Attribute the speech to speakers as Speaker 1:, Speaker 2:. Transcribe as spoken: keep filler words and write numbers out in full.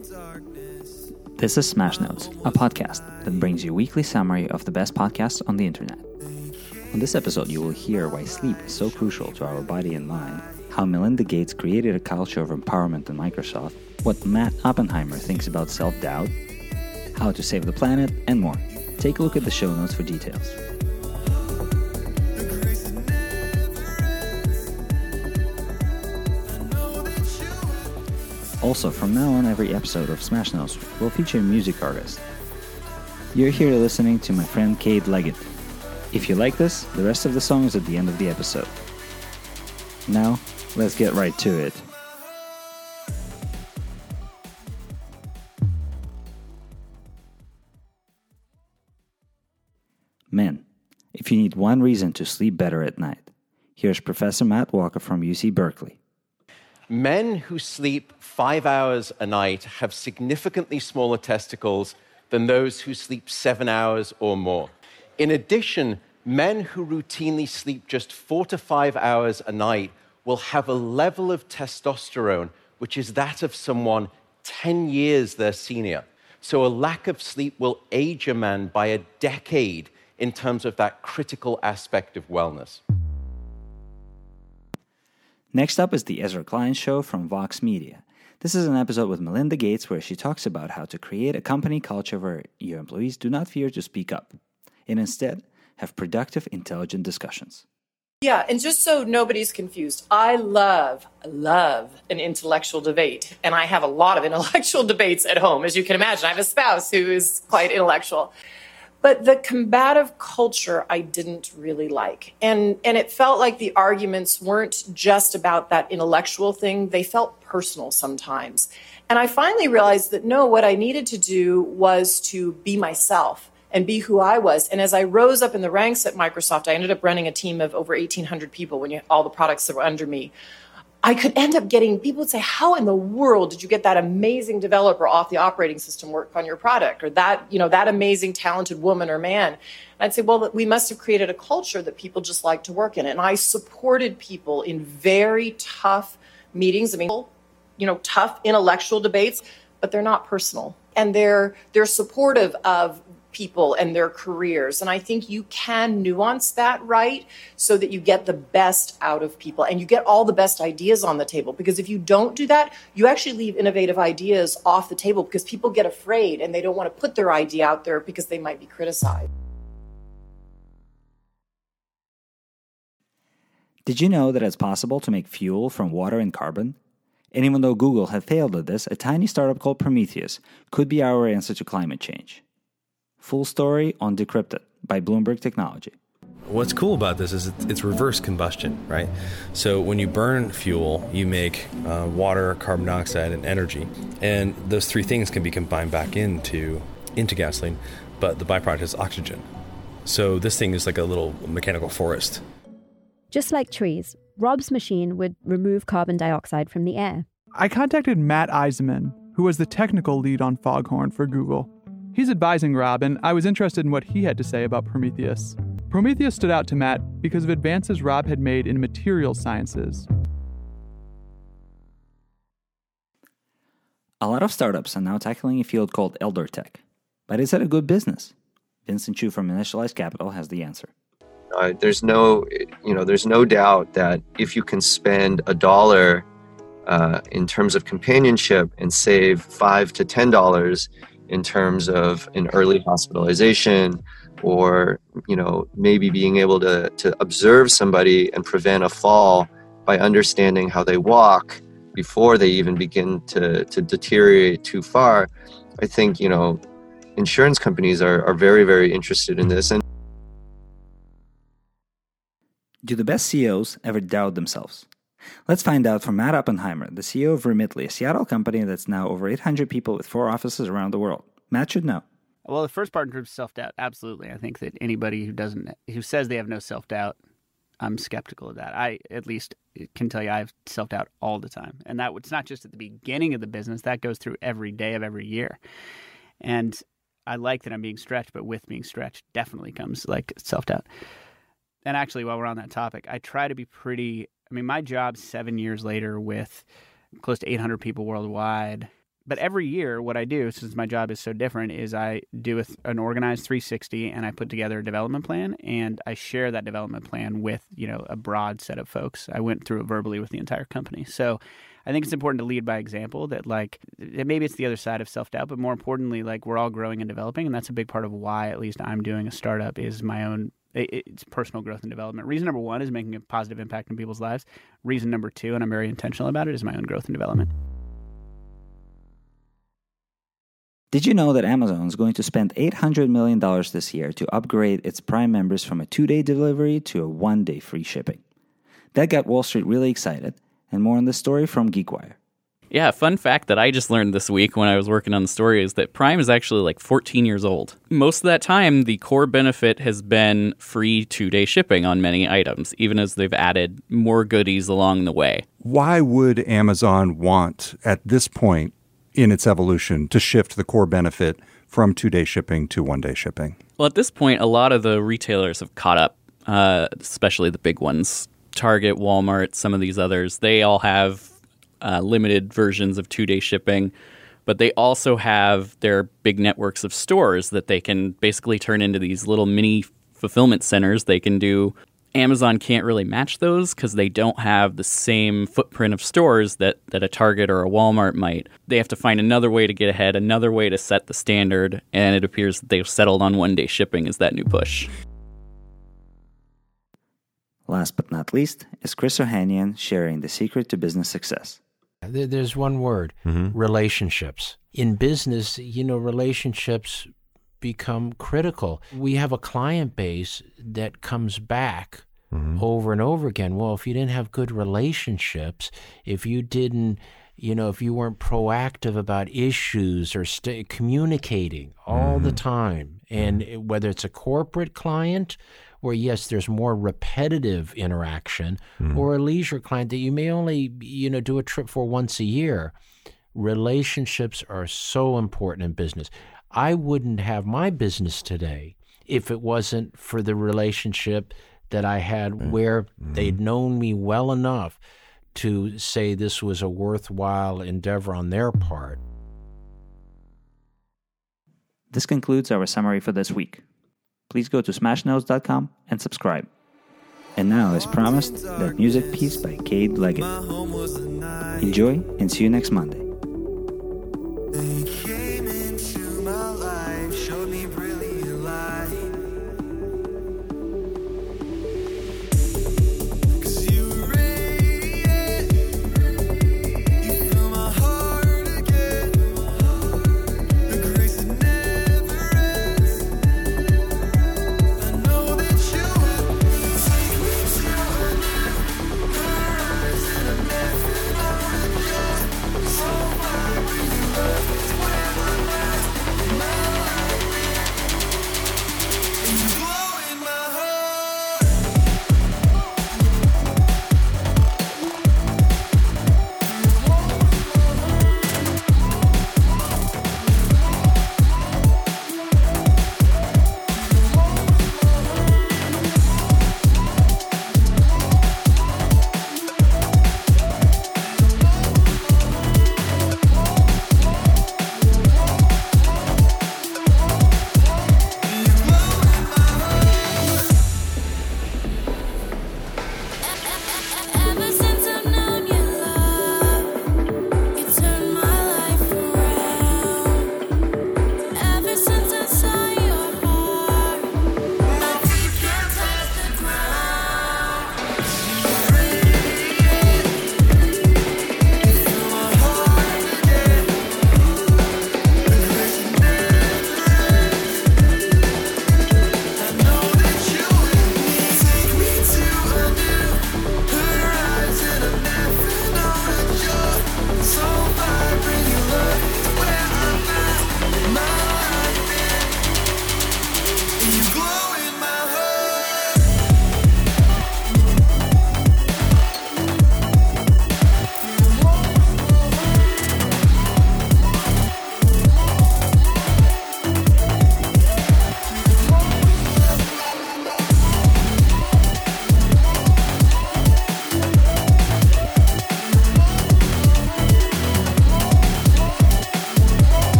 Speaker 1: This is Smash Notes, a podcast that brings you a weekly summary of the best podcasts on the internet. On this episode, you will hear why sleep is so crucial to our body and mind, how Melinda Gates created a culture of empowerment in Microsoft, what Matt Oppenheimer thinks about self-doubt, how to save the planet, and more. Take a look at the show notes for details. Also, from now on, every episode of Smash Notes will feature a music artist. You're here listening to my friend Cade Leggett. If you like this, the rest of the song is at the end of the episode. Now, let's get right to it. Men, if you need one reason to sleep better at night, here's Professor Matt Walker from U C Berkeley.
Speaker 2: Men who sleep five hours a night have significantly smaller testicles than those who sleep seven hours or more. In addition, men who routinely sleep just four to five hours a night will have a level of testosterone which is that of someone ten years their senior. So a lack of sleep will age a man by a decade in terms of that critical aspect of wellness.
Speaker 1: Next up is the Ezra Klein Show from Vox Media. This is an episode with Melinda Gates where she talks about how to create a company culture where your employees do not fear to speak up, and instead have productive, intelligent discussions.
Speaker 3: Yeah, and just so nobody's confused, I love, love an intellectual debate, and I have a lot of intellectual debates at home, as you can imagine. I have a spouse who is quite intellectual. But the combative culture I didn't really like. And, and it felt like the arguments weren't just about that intellectual thing. They felt personal sometimes. And I finally realized that, no, what I needed to do was to be myself and be who I was. And as I rose up in the ranks at Microsoft, I ended up running a team of over eighteen hundred people when you all the products that were under me. I could end up getting, people would say, how in the world did you get that amazing developer off the operating system work on your product? Or that, you know, that amazing talented woman or man? And I'd say, well, we must have created a culture that people just like to work in. And I supported people in very tough meetings. I mean, you know, tough intellectual debates, but they're not personal. And they're they're supportive of people and their careers. And I think you can nuance that right so that you get the best out of people and you get all the best ideas on the table. Because if you don't do that, you actually leave innovative ideas off the table because people get afraid and they don't want to put their idea out there because they might be criticized.
Speaker 1: Did you know that it's possible to make fuel from water and carbon? And even though Google had failed at this, a tiny startup called Prometheus could be our answer to climate change. Full story on Decrypted by Bloomberg Technology.
Speaker 4: What's cool about this is it's reverse combustion, right? So when you burn fuel, you make uh, water, carbon dioxide, and energy. And those three things can be combined back into, into gasoline, but the byproduct is oxygen. So this thing is like a little mechanical forest.
Speaker 5: Just like trees, Rob's machine would remove carbon dioxide from the air.
Speaker 6: I contacted Matt Eisenman, who was the technical lead on Foghorn for Google. He's advising Rob, and I was interested in what he had to say about Prometheus. Prometheus stood out to Matt because of advances Rob had made in materials sciences.
Speaker 1: A lot of startups are now tackling a field called elder tech. But is that a good business? Vincent Chu from Initialized Capital has the answer.
Speaker 7: Uh, there's no, you know, there's no doubt that if you can spend a dollar uh, in terms of companionship and save five to ten dollars in terms of an early hospitalization, or, you know, maybe being able to, to observe somebody and prevent a fall by understanding how they walk before they even begin to, to deteriorate too far. I think, you know, insurance companies are, are very, very interested in this. And
Speaker 1: do the best C E Os ever doubt themselves? Let's find out from Matt Oppenheimer, the C E O of Remitly, a Seattle company that's now over eight hundred people with four offices around the world. Matt should know.
Speaker 8: Well, the first part in terms of self-doubt, absolutely. I think that anybody who doesn't, who says they have no self-doubt, I'm skeptical of that. I, at least, can tell you I have self-doubt all the time. And that it's not just at the beginning of the business. That goes through every day of every year. And I like that I'm being stretched, but with being stretched definitely comes, like, self-doubt. And actually, while we're on that topic, I try to be pretty, I mean, my job seven years later with close to eight hundred people worldwide, But every year, what I do, since my job is so different, is I do a, an organized three sixty, and I put together a development plan, and I share that development plan with, you know, a broad set of folks. I went through it verbally with the entire company. So I think it's important to lead by example, that like maybe it's the other side of self-doubt, but more importantly, like we're all growing and developing, and that's a big part of why at least I'm doing a startup is my own it's personal growth and development. Reason number one is making a positive impact in people's lives. Reason number two, and I'm very intentional about it, is my own growth and development.
Speaker 1: Did you know that Amazon is going to spend eight hundred million dollars this year to upgrade its Prime members from a two-day delivery to a one-day free shipping? That got Wall Street really excited, and more on this story from GeekWire.
Speaker 9: Yeah, a fun fact that I just learned this week when I was working on the story is that Prime is actually like fourteen years old. Most of that time, the core benefit has been free two-day shipping on many items, even as they've added more goodies along the way.
Speaker 10: Why would Amazon want, at this point in its evolution, to shift the core benefit from two-day shipping to one-day shipping?
Speaker 9: Well, at this point, a lot of the retailers have caught up, uh, especially the big ones. Target, Walmart, some of these others, they all have Uh, limited versions of two-day shipping, but they also have their big networks of stores that they can basically turn into these little mini fulfillment centers. They can do Amazon can't really match those because they don't have the same footprint of stores that, that a Target or a Walmart might. They have to find another way to get ahead, another way to set the standard, and it appears that they've settled on one-day shipping as that new push.
Speaker 1: Last but not least is Chris Ohanian sharing the secret to business success.
Speaker 11: There's one word, mm-hmm. relationships. In business, you know, relationships become critical. We have a client base that comes back mm-hmm. over and over again. Well, if you didn't have good relationships, if you didn't, you know, if you weren't proactive about issues or st- communicating all mm-hmm. the time, and mm-hmm. whether it's a corporate client where, yes, there's more repetitive interaction, mm-hmm. or a leisure client that you may only, you know, do a trip for once a year, relationships are so important in business. I wouldn't have my business today if it wasn't for the relationship that I had mm-hmm. where they'd known me well enough to say this was a worthwhile endeavor on their part.
Speaker 1: This concludes our summary for this week. Please go to smash notes dot com and subscribe. And now, as promised, that music piece by Cade Leggett. Enjoy and see you next Monday.